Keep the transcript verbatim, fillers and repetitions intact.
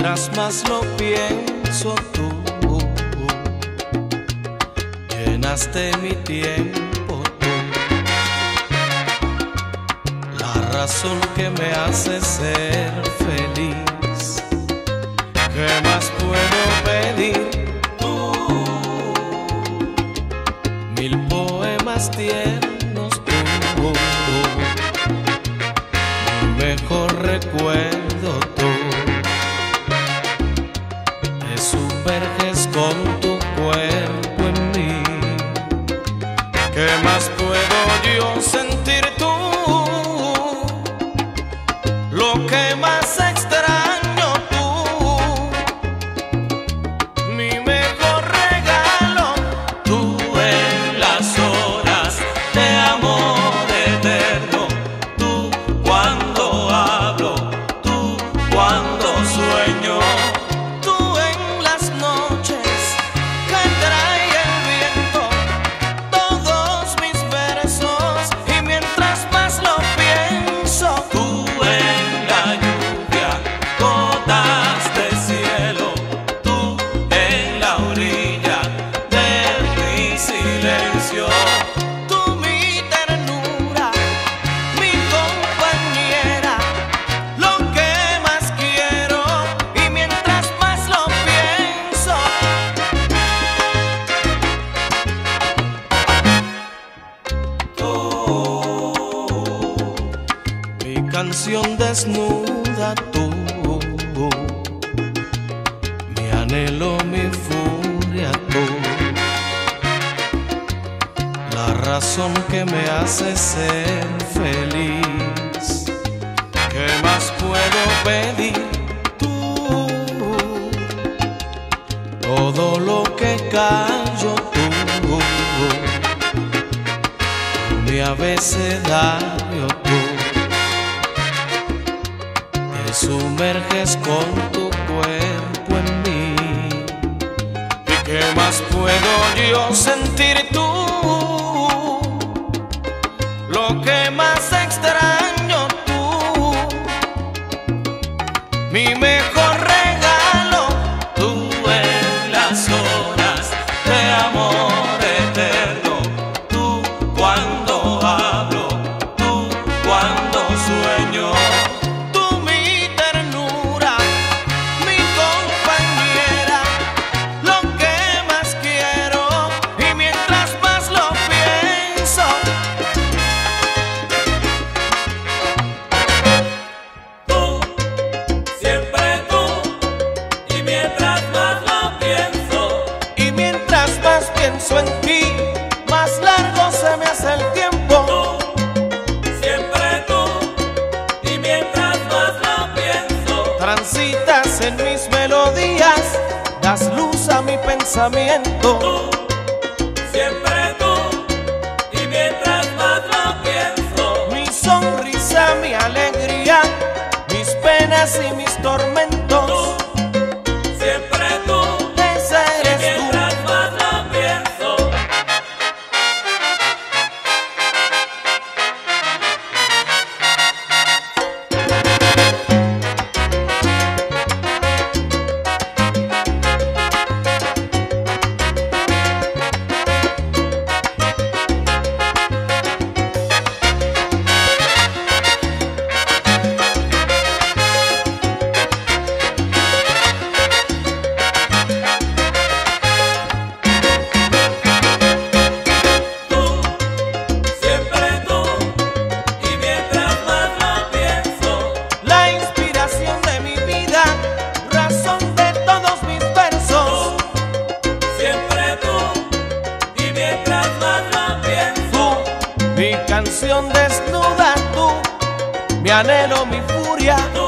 Mientras más lo pienso, tú llenaste mi tiempo, tú, la razón que me hace ser feliz. ¿Qué más puedo pedir? Tú, mil poemas tiernos, tú, mi mejor recuerdo, tú. Te sumerges con tu cuerpo en mí. ¿Qué más puedo yo sentir, tú? Lo que más extraño, tú, mi mejor regalo, tú en las horas de amor eterno, tú cuando hablo, tú cuando sueño, tú en las noches que trae el viento todos mis versos, y mientras más lo pienso, tú en la lluvia, gotas de cielo, tú en la orilla de mi silencio, tú mi ternura, mi compañera, lo que más quiero, y mientras más lo pienso, tú, mi canción desnuda, tú, mi anhelo, mi furia, tú, la razón que me hace ser feliz. ¿Qué más puedo pedir? Tú, todo lo que callo, tú, mi abecedario, tú, te sumerges con tu cuerpo en mí. ¿Y qué más puedo yo sentir, tú? Lo que más extraño, tú, mi mejor regalo, tú en las horas de amor eterno, tú cuando hablo, tú cuando sueño, tú mi ternura, mi compañera, lo que más quiero, y mientras más lo pienso, Tú, siempre tú, y mientras más lo pienso, y mientras más pienso en ti, más largo se me hace el tiempo. tú, siempre tú, y mientras más lo pienso, Transitas en mis melodías, das luz a mi pensamiento. tú, siempre tú, y mientras más lo pienso, Mi sonrisa, mi alegría, mis penas y mis tormentos, siempre tú, esa y eres tú. mientras más lo pienso. Tú, siempre tú, y mientras más lo pienso, La inspiración de mi vida, razón de todos mis versos. siempre tú, y mientras más lo pienso, Tú, mi canción desnuda, tú, mi anhelo, mi furia, tú,